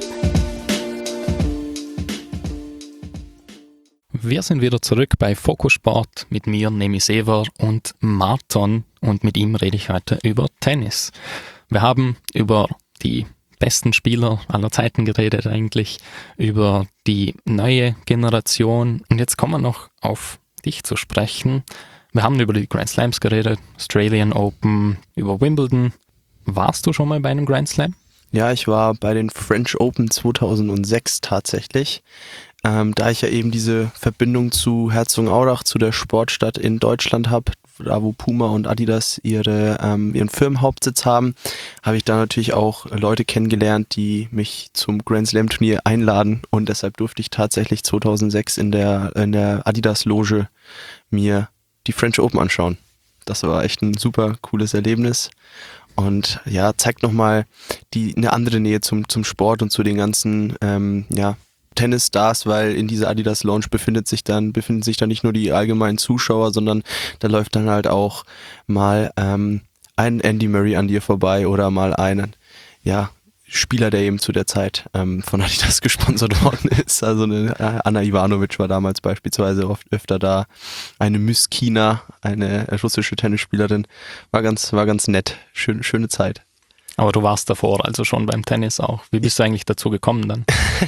Wir sind wieder zurück bei Fokus Sport mit mir, Nemi Sever, und Marton, und mit ihm rede ich heute über Tennis. Wir haben über die besten Spieler aller Zeiten geredet eigentlich, über die neue Generation, und jetzt kommen wir noch auf dich zu sprechen. Wir haben über die Grand Slams geredet, Australian Open, über Wimbledon. Warst du schon mal bei einem Grand Slam? Ja, ich war bei den French Open 2006 tatsächlich. Da ich ja eben diese Verbindung zu Herzogenaurach, zu der Sportstadt in Deutschland habe, da wo Puma und Adidas ihren Firmenhauptsitz haben, habe ich da natürlich auch Leute kennengelernt, die mich zum Grand Slam Turnier einladen, und deshalb durfte ich tatsächlich 2006 in der Adidas Loge mir die French Open anschauen. Das war echt ein super cooles Erlebnis. Und ja, zeigt nochmal eine andere Nähe zum Sport und zu den ganzen Tennisstars, weil in dieser Adidas Lounge befinden sich dann nicht nur die allgemeinen Zuschauer, sondern da läuft dann halt auch mal ein Andy Murray an dir vorbei oder mal einen Spieler, der eben zu der Zeit von Adidas gesponsert worden ist. Also eine Anna Ivanovic war damals beispielsweise öfter da. Eine Myskina, eine russische Tennisspielerin, war ganz nett. Schöne Zeit. Aber du warst davor also schon beim Tennis auch. Wie bist du eigentlich dazu gekommen dann?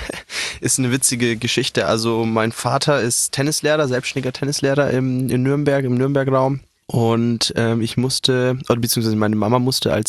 Ist eine witzige Geschichte. Also mein Vater ist Tennislehrer, selbstständiger Tennislehrer in Nürnberg, im Nürnberg-Raum. Und ich musste, oder beziehungsweise meine Mama musste, als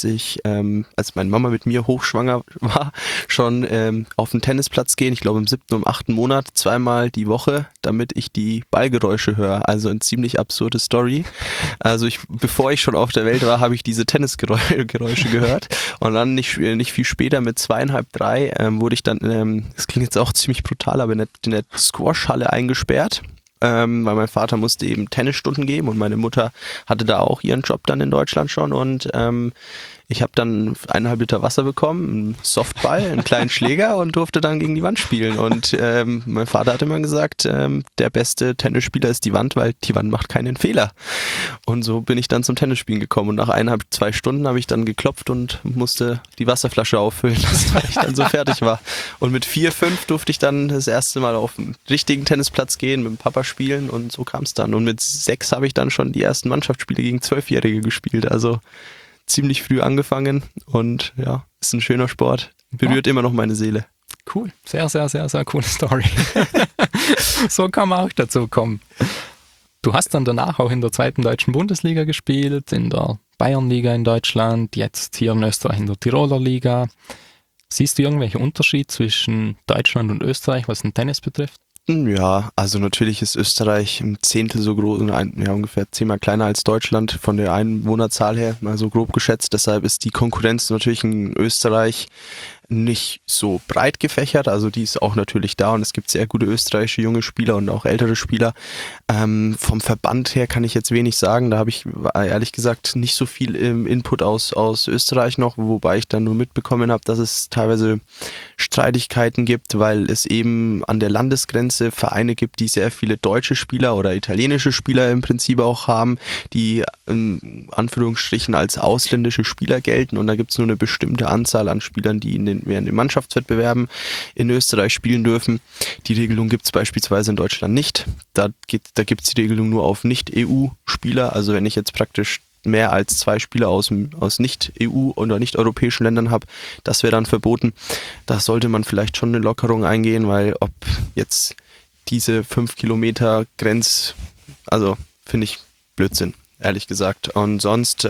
meine Mama mit mir hochschwanger war, schon auf den Tennisplatz gehen, ich glaube im 7. und 8. Monat, 2-mal die Woche, damit ich die Ballgeräusche höre. Also eine ziemlich absurde Story. Also bevor ich schon auf der Welt war, habe ich diese Tennisgeräusche gehört. Und dann nicht viel später, mit 2,5, 3, wurde ich dann, das klingt jetzt auch ziemlich brutal, aber in der Squash-Halle eingesperrt. Weil mein Vater musste eben Tennisstunden geben, und meine Mutter hatte da auch ihren Job dann in Deutschland schon, und ich habe dann 1,5 Liter Wasser bekommen, einen Softball, einen kleinen Schläger, und durfte dann gegen die Wand spielen. Und mein Vater hat immer gesagt, der beste Tennisspieler ist die Wand, weil die Wand macht keinen Fehler. Und so bin ich dann zum Tennisspielen gekommen, und nach 1,5, 2 Stunden habe ich dann geklopft und musste die Wasserflasche auffüllen, weil ich dann so fertig war. Und mit 4, 5 durfte ich dann das erste Mal auf den richtigen Tennisplatz gehen, mit dem Papa spielen, und so kam es dann. Und mit 6 habe ich dann schon die ersten Mannschaftsspiele gegen 12-Jährige gespielt, also ziemlich früh angefangen, und ja, ist ein schöner Sport, berührt immer noch meine Seele. Cool, sehr, sehr, sehr, sehr coole Story. So kann man auch dazu kommen. Du hast dann danach auch in der 2. deutschen Bundesliga gespielt, in der Bayernliga in Deutschland, jetzt hier in Österreich in der Tiroler Liga. Siehst du irgendwelche Unterschiede zwischen Deutschland und Österreich, was den Tennis betrifft? Ja, also natürlich ist Österreich ein Zehntel so groß, ungefähr 10-mal kleiner als Deutschland von der Einwohnerzahl her, mal so grob geschätzt. Deshalb ist die Konkurrenz natürlich in Österreich nicht so breit gefächert, also die ist auch natürlich da und es gibt sehr gute österreichische junge Spieler und auch ältere Spieler. Vom Verband her kann ich jetzt wenig sagen, da habe ich ehrlich gesagt nicht so viel Input aus Österreich noch, wobei ich dann nur mitbekommen habe, dass es teilweise Streitigkeiten gibt, weil es eben an der Landesgrenze Vereine gibt, die sehr viele deutsche Spieler oder italienische Spieler im Prinzip auch haben, die in Anführungsstrichen als ausländische Spieler gelten und da gibt es nur eine bestimmte Anzahl an Spielern, die während den Mannschaftswettbewerben in Österreich spielen dürfen. Die Regelung gibt es beispielsweise in Deutschland nicht. Da gibt es die Regelung nur auf Nicht-EU-Spieler. Also wenn ich jetzt praktisch mehr als 2 Spieler aus Nicht-EU- oder nicht-europäischen Ländern habe, das wäre dann verboten. Da sollte man vielleicht schon eine Lockerung eingehen, weil ob jetzt diese 5 Kilometer also finde ich Blödsinn, ehrlich gesagt. Und sonst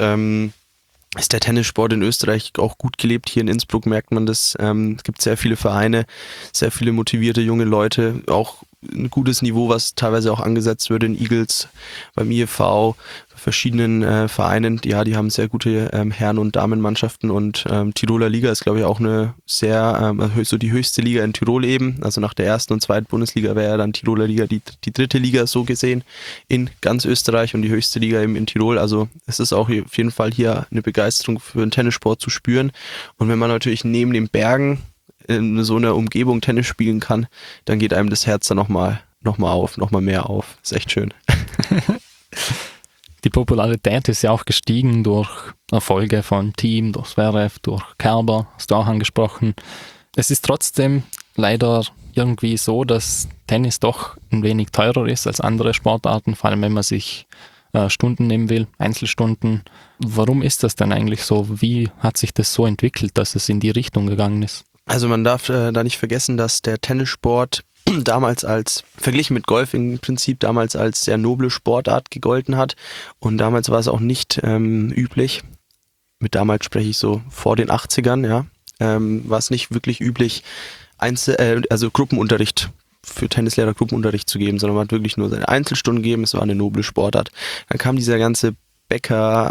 ist der Tennissport in Österreich auch gut gelebt. Hier in Innsbruck merkt man das. Es gibt sehr viele Vereine, sehr viele motivierte junge Leute, auch ein gutes Niveau, was teilweise auch angesetzt wird in Eagles, beim IFV, bei verschiedenen Vereinen. Die haben sehr gute Herren- und Damenmannschaften und Tiroler Liga ist, glaube ich, auch eine sehr, so die höchste Liga in Tirol eben. Also nach der 1. und 2. Bundesliga wäre ja dann Tiroler Liga die 3. Liga so gesehen in ganz Österreich und die höchste Liga eben in Tirol. Also es ist auch auf jeden Fall hier eine Begeisterung für den Tennissport zu spüren. Und wenn man natürlich neben den Bergen in so einer Umgebung Tennis spielen kann, dann geht einem das Herz dann noch mal mehr auf. Ist echt schön. Die Popularität ist ja auch gestiegen durch Erfolge von Thiem, durch Zverev, durch Kerber, hast du auch angesprochen. Es ist trotzdem leider irgendwie so, dass Tennis doch ein wenig teurer ist als andere Sportarten, vor allem wenn man sich Stunden nehmen will, Einzelstunden. Warum ist das denn eigentlich so? Wie hat sich das so entwickelt, dass es in die Richtung gegangen ist? Also man darf da nicht vergessen, dass der Tennissport damals verglichen mit Golf im Prinzip damals als sehr noble Sportart gegolten hat und damals war es auch nicht üblich, mit damals spreche ich so vor den 80ern, ja, war es nicht wirklich üblich, also Gruppenunterricht für Tennislehrer Gruppenunterricht zu geben, sondern man hat wirklich nur seine Einzelstunden gegeben, es war eine noble Sportart. Dann kam dieser ganze Becker,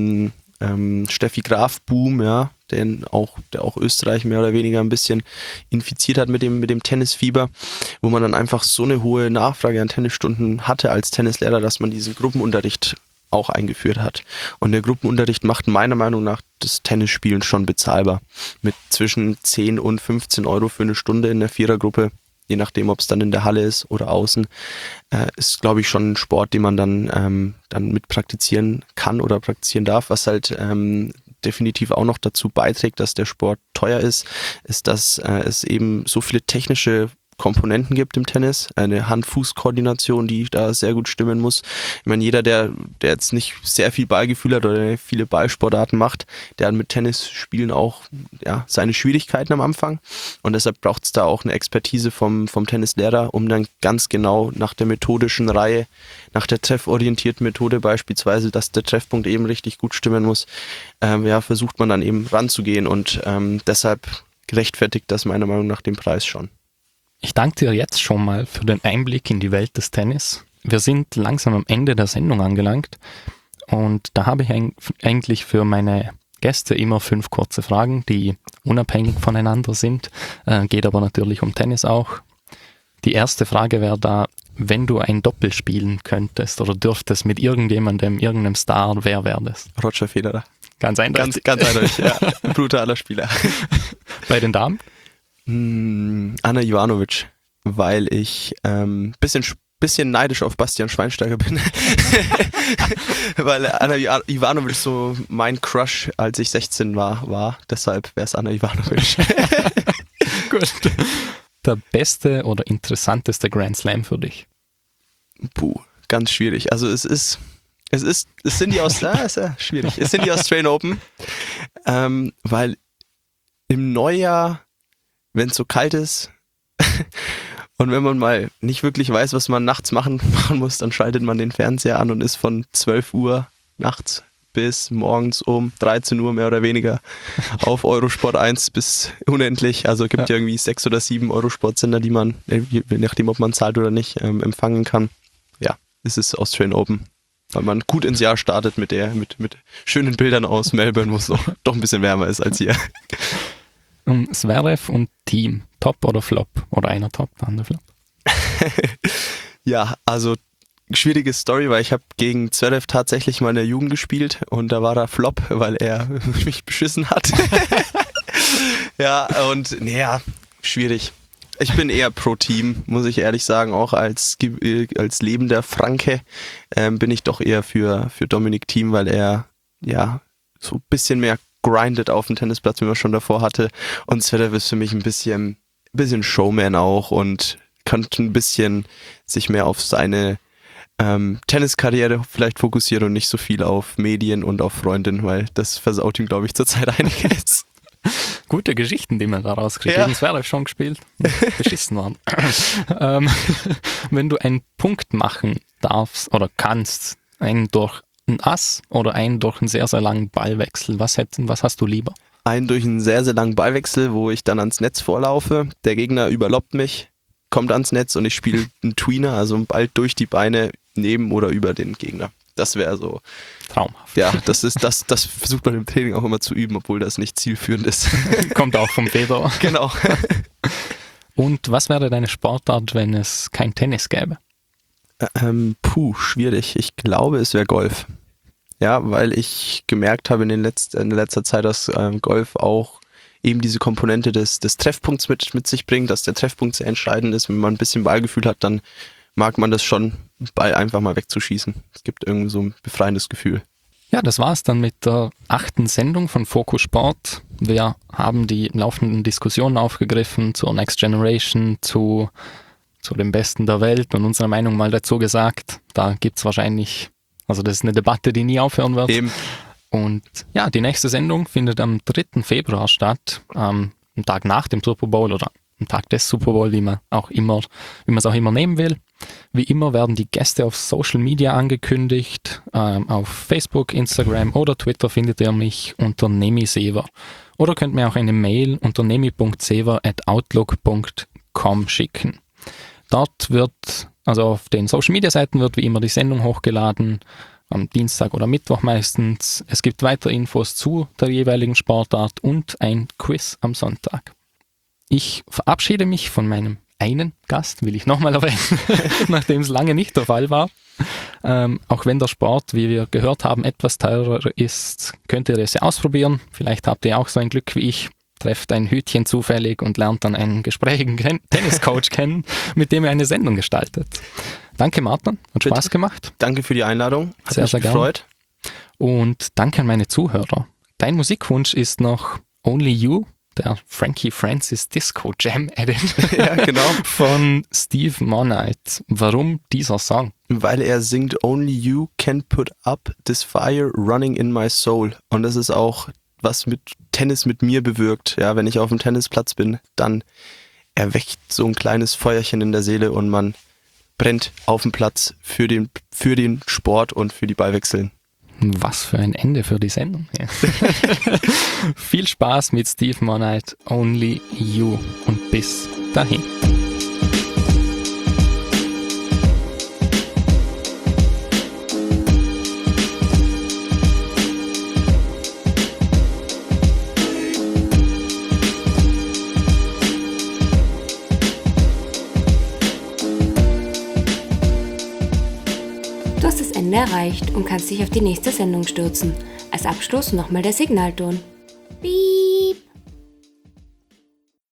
Steffi Graf Boom, ja, der auch Österreich mehr oder weniger ein bisschen infiziert hat mit dem Tennisfieber, wo man dann einfach so eine hohe Nachfrage an Tennisstunden hatte als Tennislehrer, dass man diesen Gruppenunterricht auch eingeführt hat. Und der Gruppenunterricht macht meiner Meinung nach das Tennisspielen schon bezahlbar. Mit zwischen 10 und 15 Euro für eine Stunde in der Vierergruppe, je nachdem, ob es dann in der Halle ist oder außen, ist, glaube ich, schon ein Sport, den man dann mit praktizieren kann oder praktizieren darf. Was halt definitiv auch noch dazu beiträgt, dass der Sport teuer ist, dass es eben so viele technische Komponenten gibt im Tennis, eine Hand-Fuß-Koordination, die da sehr gut stimmen muss. Ich meine, jeder, der jetzt nicht sehr viel Ballgefühl hat oder viele Ballsportarten macht, der hat mit Tennisspielen auch seine Schwierigkeiten am Anfang und deshalb braucht es da auch eine Expertise vom Tennislehrer, um dann ganz genau nach der methodischen Reihe, nach der trefforientierten Methode beispielsweise, dass der Treffpunkt eben richtig gut stimmen muss, versucht man dann eben ranzugehen und deshalb gerechtfertigt das meiner Meinung nach den Preis schon. Ich danke dir jetzt schon mal für den Einblick in die Welt des Tennis. Wir sind langsam am Ende der Sendung angelangt und da habe ich eigentlich für meine Gäste immer 5 kurze Fragen, die unabhängig voneinander sind, geht aber natürlich um Tennis auch. Die erste Frage wäre da, wenn du ein Doppel spielen könntest oder dürftest mit irgendeinem Star, wer wäre das? Roger Federer. Ganz eindeutig. Ganz eindeutig, ja. Brutaler Spieler. Bei den Damen? Anna Ivanovic, weil ich bisschen neidisch auf Bastian Schweinsteiger bin. Weil Anna Ivanovic so mein Crush, als ich 16 war. Deshalb wäre es Anna Ivanovic. Gut. Der beste oder interessanteste Grand Slam für dich? Ganz schwierig. Also es sind die schwierig. Es sind die Australian Open, weil im Neujahr, wenn es so kalt ist Und wenn man mal nicht wirklich weiß, was man nachts machen muss, dann schaltet man den Fernseher an und ist von 12 Uhr nachts bis morgens um 13 Uhr mehr oder weniger auf Eurosport 1 bis unendlich. Also gibt ja irgendwie 6 oder 7 Eurosport-Sender, die man, je nachdem ob man zahlt oder nicht, empfangen kann. Ja, es ist Australian Open. Weil man gut ins Jahr startet mit schönen Bildern aus Melbourne, wo es doch ein bisschen wärmer ist als hier. Zverev und Team, Top oder Flop? Oder einer Top, der andere Flop? Ja, also schwierige Story, weil ich habe gegen Zverev tatsächlich mal in der Jugend gespielt und da war er Flop, weil er mich beschissen hat. Ja, und schwierig. Ich bin eher pro Team, muss ich ehrlich sagen, auch als lebender Franke bin ich doch eher für Dominic Thiem, weil er ja so ein bisschen mehr grindet auf dem Tennisplatz, wie man schon davor hatte. Und Zverev ist für mich ein bisschen Showman auch und könnte ein bisschen sich mehr auf seine Tenniskarriere vielleicht fokussieren und nicht so viel auf Medien und auf Freundinnen, weil das versaut ihm, glaube ich, zurzeit einiges. Gute Geschichten, die man da rauskriegt. Gegen Zverev schon gespielt, beschissen worden. Wenn du einen Punkt machen darfst oder kannst, einen durch ein Ass oder einen durch einen sehr, sehr langen Ballwechsel, was hast du lieber? Einen durch einen sehr, sehr langen Ballwechsel, wo ich dann ans Netz vorlaufe, der Gegner überloppt mich, kommt ans Netz und ich spiele einen Tweener, also einen Ball durch die Beine neben oder über den Gegner. Das wäre so traumhaft. Ja, das versucht man im Training auch immer zu üben, obwohl das nicht zielführend ist. Kommt auch vom Federer. Genau. Und was wäre deine Sportart, wenn es kein Tennis gäbe? Schwierig. Ich glaube, es wäre Golf. Ja, weil ich gemerkt habe in letzter Zeit, dass Golf auch eben diese Komponente des Treffpunkts mit sich bringt, dass der Treffpunkt sehr entscheidend ist. Wenn man ein bisschen Ballgefühl hat, dann mag man das schon, Ball einfach mal wegzuschießen. Es gibt irgendwie so ein befreiendes Gefühl. Ja, das war's dann mit der 8. Sendung von Fokus Sport. Wir haben die laufenden Diskussionen aufgegriffen zur Next Generation, zu dem Besten der Welt und unsere Meinung mal dazu gesagt. Da gibt's wahrscheinlich, also das ist eine Debatte, die nie aufhören wird. Eben. Und ja, die nächste Sendung findet am 3. Februar statt, am Tag nach dem Super Bowl oder am Tag des Super Bowl, wie man es auch immer nehmen will. Wie immer werden die Gäste auf Social Media angekündigt. Auf Facebook, Instagram oder Twitter findet ihr mich unter Nemi-Sever. Oder könnt mir auch eine Mail unter nemi.sever@outlook.com schicken. Dort also auf den Social Media Seiten wird wie immer die Sendung hochgeladen, am Dienstag oder Mittwoch meistens. Es gibt weitere Infos zu der jeweiligen Sportart und ein Quiz am Sonntag. Ich verabschiede mich von meinem einen Gast, will ich nochmal erwähnen, nachdem es lange nicht der Fall war. Auch wenn der Sport, wie wir gehört haben, etwas teurer ist, könnt ihr es ja ausprobieren. Vielleicht habt ihr auch so ein Glück wie ich, trefft ein Hütchen zufällig und lernt dann einen gesprächigen Tenniscoach kennen, mit dem ihr eine Sendung gestaltet. Danke Martin, hat Spaß gemacht. Danke für die Einladung, hat mich sehr gefreut. Und danke an meine Zuhörer. Dein Musikwunsch ist noch Only You, der Frankie Francis Disco Jam Edit ja, genau. von Steve Monite. Warum dieser Song? Weil er singt Only You can put up this fire running in my soul. Und das ist auch, was mit Tennis mit mir bewirkt. Ja, wenn ich auf dem Tennisplatz bin, dann erweckt so ein kleines Feuerchen in der Seele und man brennt auf dem Platz für den Sport und für die Ballwechseln. Was für ein Ende für die Sendung. Ja. Viel Spaß mit Steve Monite, Only You und bis dahin. Erreicht und kannst dich auf die nächste Sendung stürzen. Als Abschluss nochmal der Signalton. Piep.